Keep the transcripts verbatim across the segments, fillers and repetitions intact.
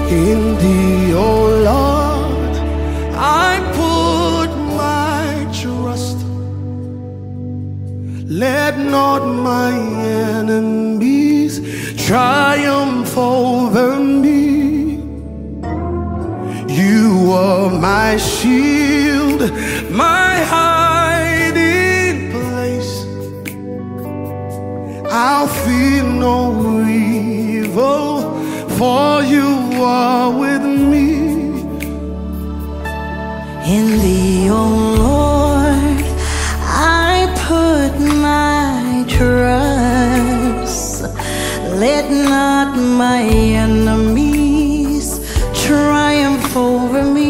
In thee, oh Lord, I put my trust. Let not my enemies triumph over me. You are my shield, my hiding place. I'll fear no evil, for you are with me. In thee, oh Lord, I put my trust. Let not my enemies triumph over me.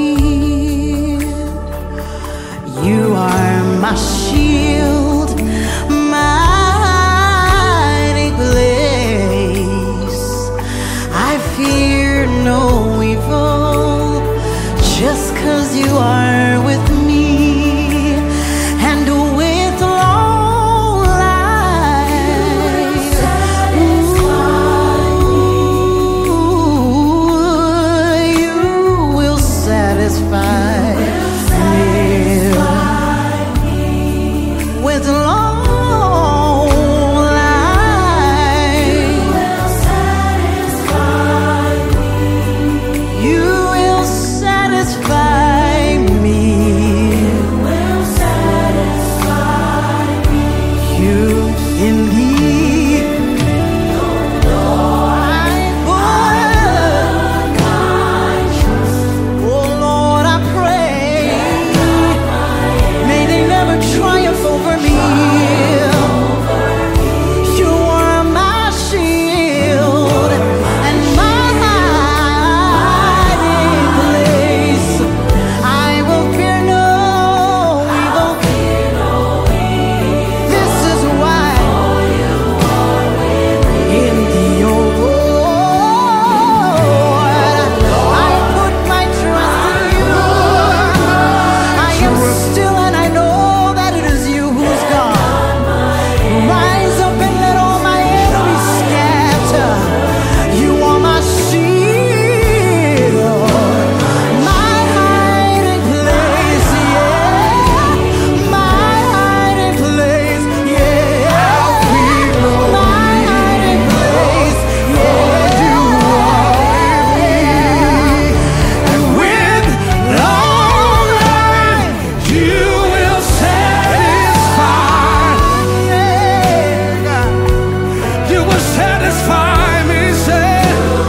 You are my shield, my hiding place. I fear no evil, just 'cause you are with me. And with long life, ooh, you will satisfy me. With long life, you will satisfy me. You in thee, I put my trust. Oh Lord, I pray, may they never triumph over me. You are my shield and my hiding place. I will fear no evil. This is why in thee, oh Lord, I put my trust in you. I am still and I know that it is you who's God. Rise up and let all my enemies scatter. You are my shield, my hiding place, yeah. My hiding place, yeah. My hiding place, yeah. You are with me. And with long life, you will satisfy. You will satisfy me, say.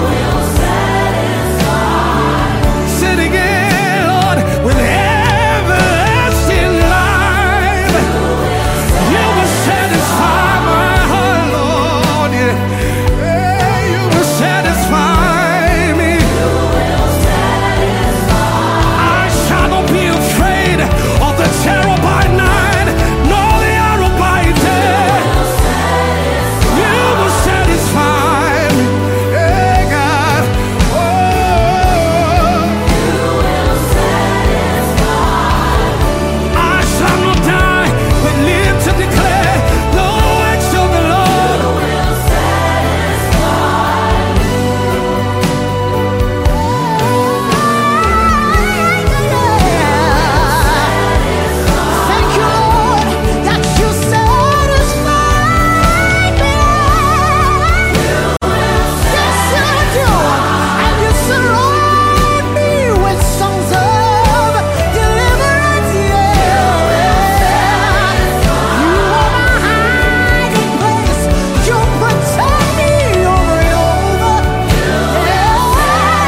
Say it again, Lord, with everlasting life. You will satisfy my heart, Lord. Yeah. Hey, you will satisfy me. I shall not be afraid of the terror by night, nor the arrow by day. You will satisfy me, hey God. Oh, I shall not die, but live to declare the works of the Lord. Thank you, Lord, that you satisfy me. Yes, you do. And you surround me with songs of deliverance. Yeah. You are my hiding place. You protect me over and over. Yeah.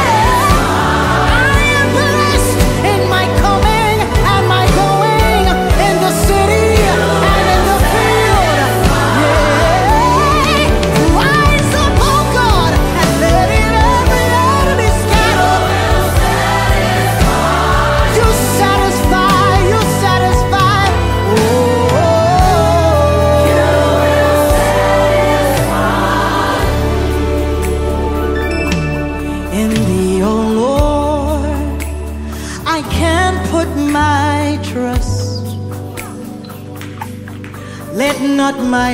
I am blessed in my coming and my going, in the city and in the field. Yeah. Rise up, oh God, and let it every enemy scatter. You satisfy, you satisfy. Oh, in thee, oh Lord, I can put my trust. Let not my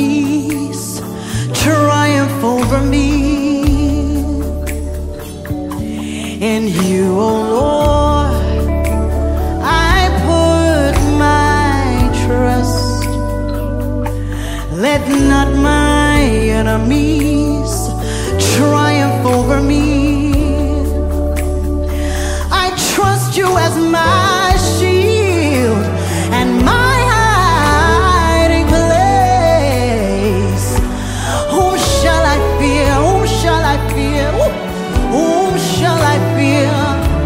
enemies triumph over me. In you, oh Lord, I put my trust. Let not my enemies triumph over me. I trust you as my shield and my hiding place. Whom shall I fear? Whom shall I fear? Whom shall I fear?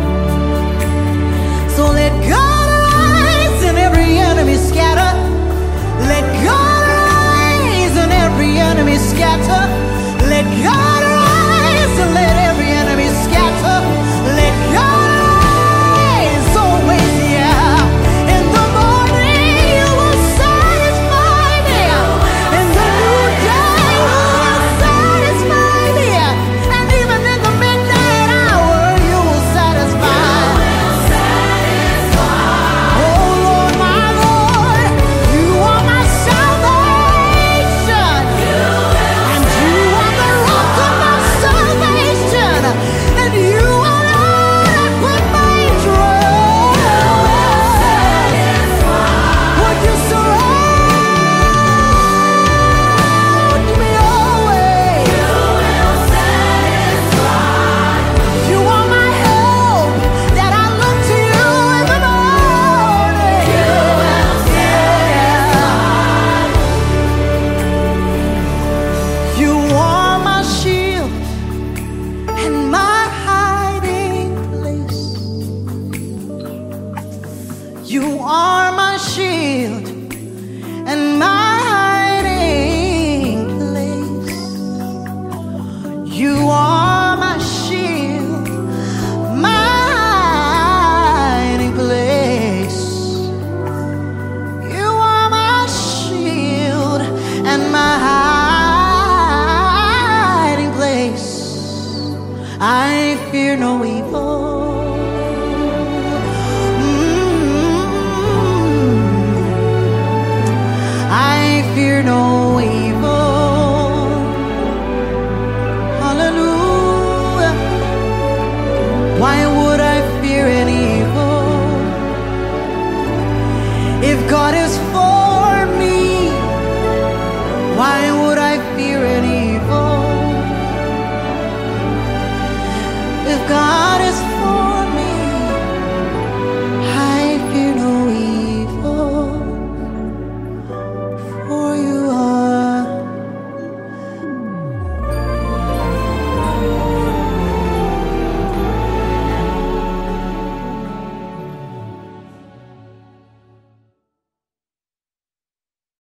So let God arise and every enemy scatter. Let God arise and every enemy scatter. Let God arise and let every enemy scatter. Let God arise always, yeah. In the morning you will satisfy me. In the noonday you will satisfy me. And even in the midnight hour you will satisfy. Oh Lord, my Lord, you are my salvation. And you are the rock of my salvation. And you alone I put my trust. Would you surround me always? You are my help that I look to you in the morning. You are my shield and my hiding place. You are my shield and my hiding place. You are my shield, my hiding place. You are my shield and my hiding place. I fear no evil. Mm. I fear no